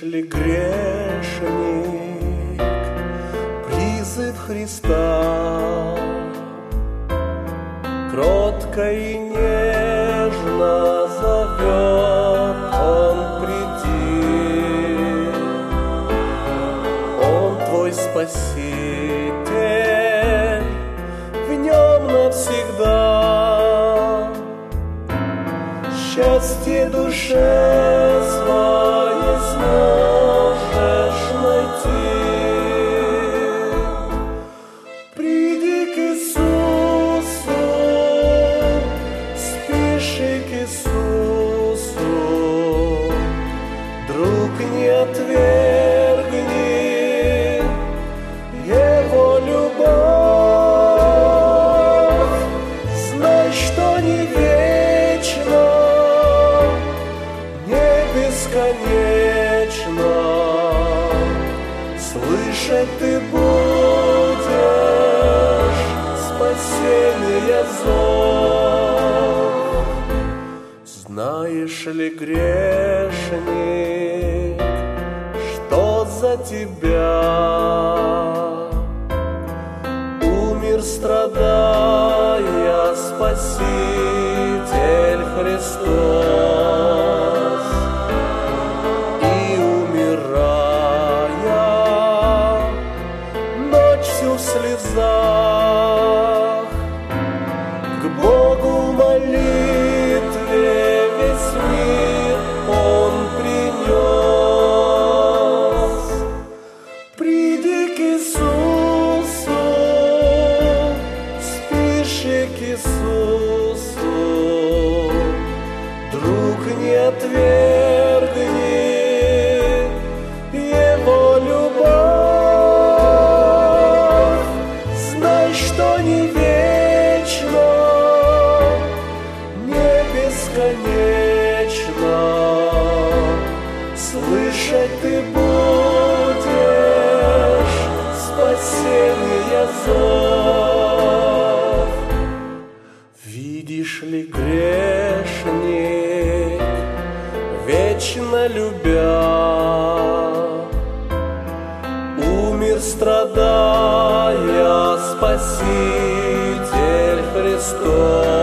ли, грешник, призыв Христа, кротко и нежно зовет Он: приди. Он твой Спаситель, в Нем навсегда счастье душе своей сможешь найти. Приди к Иисусу, спеши к Иисусу, друг, не отвергни Его любовь. Знай, что не вечно, бесконечно слышать ты будешь спасения зов. Знаешь ли, грешник, что за тебя умер, страдая, Спаситель Христос? В слезах к Богу в молитве весь мир Он принес. Приди к Иисусу, спеши к Иисусу, друг, не отвергни Его любовь. Что не вечно, не бесконечно слышать ты будешь спасения зов. Видишь ли, грешник, вечно любя, умер, страдая, Спаситель Христос.